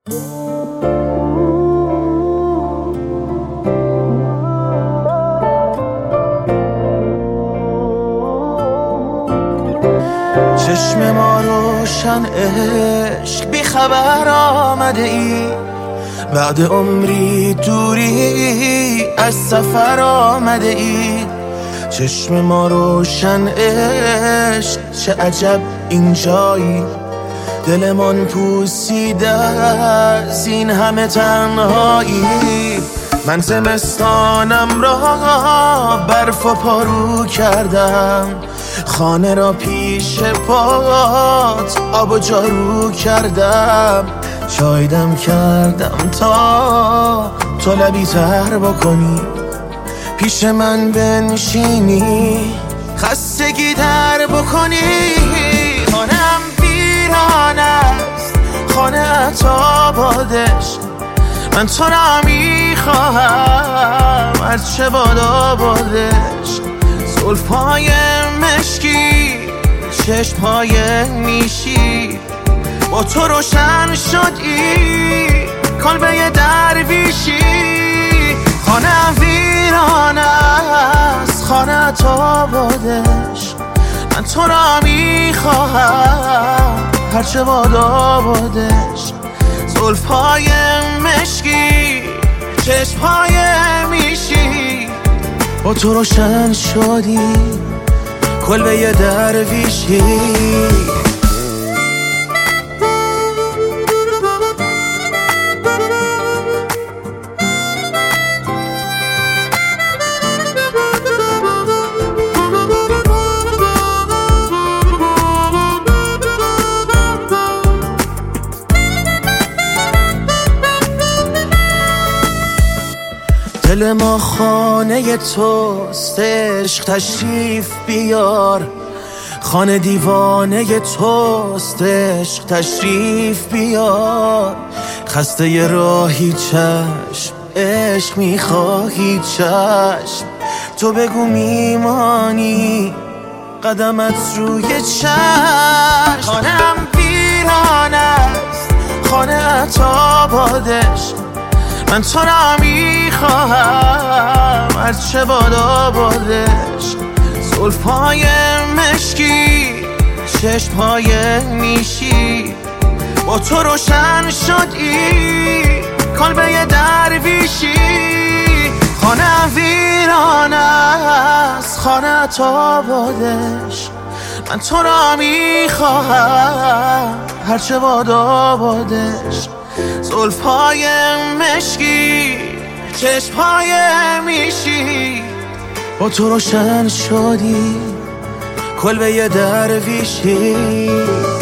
چشم ما روشن عشق بی خبر آمده ای، بعد عمری دوری از سفر آمده ای. چشم ما روشن عشق چه عجب اینجایی، دلمان پوسیده از این همه تنهایی. من زمستانم را برف و پارو کردم، خانه را پیش پات آب و جارو کردم. چای دم کردم تا تو لبی تر بکنی، پیش من بنشینی خستگی در بکنی. خانم ویران است، خانه آبادش، من تو را میخواهم هرچه باد آبادش. زلفای مشکی، چشمهای نیشی، با تو روشن شدی کلبه درویشی. خانه ویران است، خانه آبادش، من تو را میخواهم هرچه باد آبادش. زلفای مشکی، چشمهای میشی، با تو روشن شدی کلبه درویشی. دل ما خانه توست، عشق تشریف بیار. خانه دیوانه توست، عشق تشریف بیار. خسته ی راهی چشم، عشق میخواهی چشم. تو بگو میمانی قدمت روی چشم. خانم ویران است، خانه آبادش، من تو را میخواهم هرچه باد آبادش. زلفای مشکی، چشمهای نیشی، با تو روشن شدی کلبه درویشی. خانه ویران است، خانه آبادش، من تو را میخواهم هرچه باد آبادش. زلفای مشکی، چشمهای میشی، با تو روشن شدی کلبه درویشی.